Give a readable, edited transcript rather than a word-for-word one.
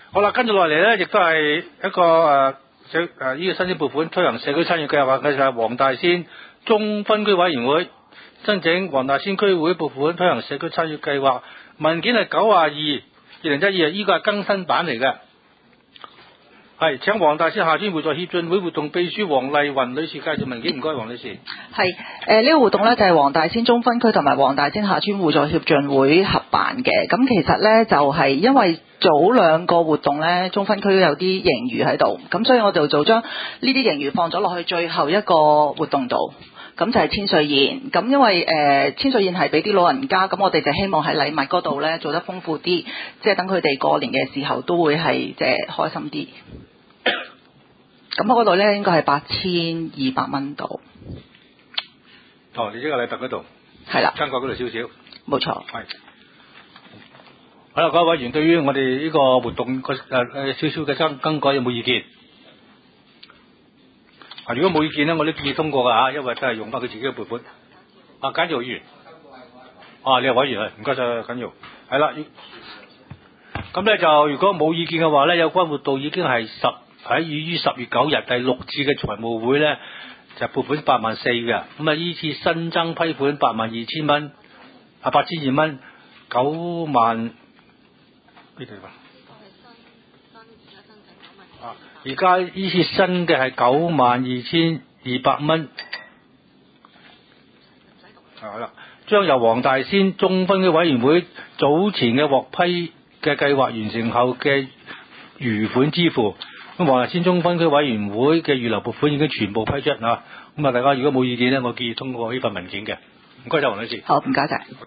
好啦，跟住落嚟咧，亦都係一個呢個新增撥款推行社區參與計劃嘅就係黃大仙中分區委員會申請黃大仙區會撥款推行社區參與計劃，文件係92/2012，呢個係更新版嚟嘅。係請黃大仙廈村互助協進會活動秘書黃麗雲女士介紹文件，唔該黃女士。 係呢個活動呢，就係黃大仙中分區同埋黃大仙廈村互助協進會合辦嘅。咁其實呢，就係因為早兩個活動呢，中分區都有啲盈餘喺度，咁所以我就將呢啲盈餘放咗落去最後一個活動度。咁就係千歲宴，咁因為千歲宴係俾啲老人家，咁我哋就希望喺禮物嗰度呢做得豐富啲，即係等佢哋過年嘅時候都會係即係開心啲。咁嗰度呢應該係8200蚊度。 哦，你呢個禮物嗰度係啦， 增加嗰度少少。冇錯。係。好啦，各位委員對於我哋呢個活動個少少嘅更改有冇意見？如果冇意見咧，我都建議通過㗎嚇，因為都係用翻佢自己嘅撥款。簡耀議員，你係委員啊，唔該晒簡耀。係啦，咁咧就如果冇意見嘅話咧，有關活動已經係於10月9日第6次嘅財務會咧，就撥款84000嘅。咁依次新增批款82000蚊，8002蚊，90000呢度啊。而家依次新嘅係92200蚊，係啦，將由黃大仙中分區委員會早前嘅獲批嘅計劃完成後嘅餘款支付。咁黃大仙中分區委員會嘅預留撥款已經全部批出啊！咁大家如果冇意見咧，我建議通過呢份文件嘅。唔該晒黃女士。 好，唔該晒。